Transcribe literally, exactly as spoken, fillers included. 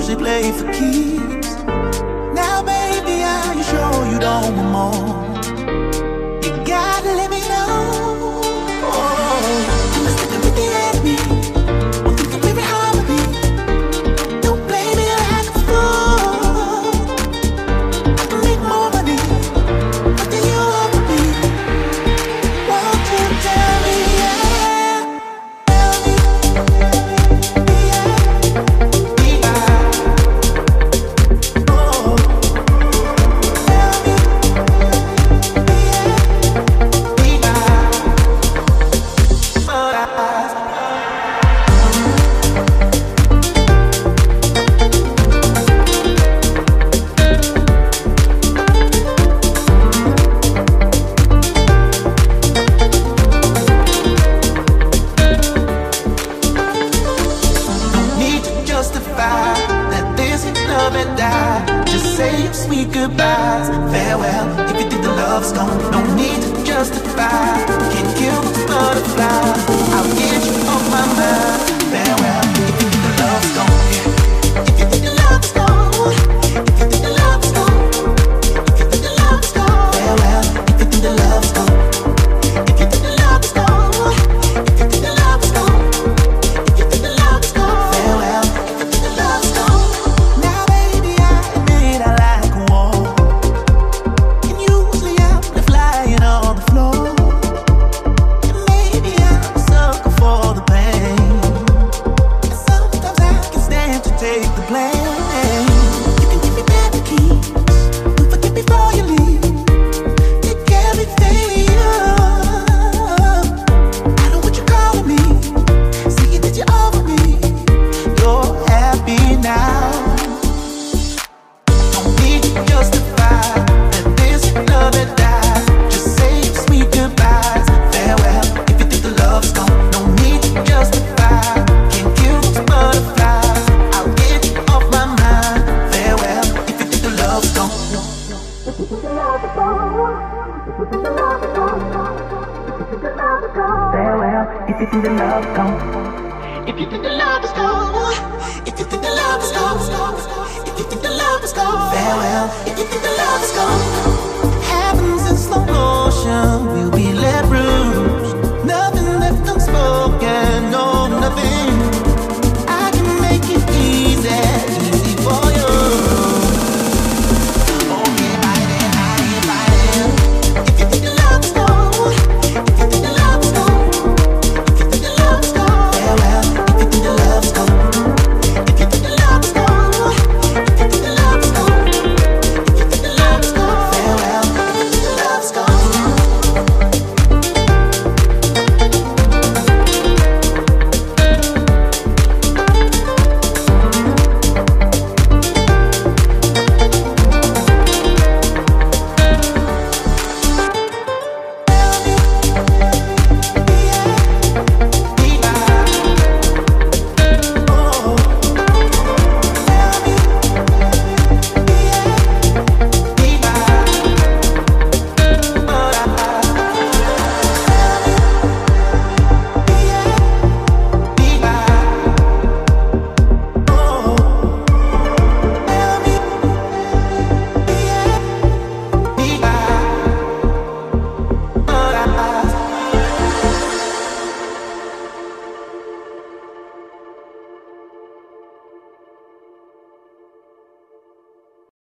usually play for keeps. Now baby, are you sure you don't want more? You gotta let me know. Oh, you must have been at me. Won't think I'm very hard with me. Don't play me like a fool. I can make more money. What do you want from me? Won't you tell me, yeah? Tell me, yeah, yeah. Oh, tell me, yeah, yeah. But I need to justify that this is love and die. Just say sweet goodbyes, farewell. If you think the love's gone, no need to justify. Can't kill the butterfly. I'll get you off my mind, farewell. If you think the love's gone, yeah. If you think the love's gone, if you think the love's gone, if you think the love's gone, farewell. If you think the love's gone, if you think the love's gone, if you think the love's gone. If you think the love is gone, farewell. If you think the love's gone, now baby, I admit I like a war. And usually I'm left lying on the floor. And maybe I'm a sucker for the pain. And sometimes I can stand to take the blame. You can give me back the keys. Don't forget before you leave. Take everything up. I know what you're calling me. See that you're over me. You're happy now. Don't need to justify that this is love and die. Just say sweet goodbyes, farewell. If you think the love's gone, no need to justify. Can't kill those butterflies. I'll get you off my mind, farewell. If you think the love's gone. Farewell, if you think the love's gone. If you think the love is gone, if you think the love is gone, if you think the love is gone, farewell. If you think the love is gone.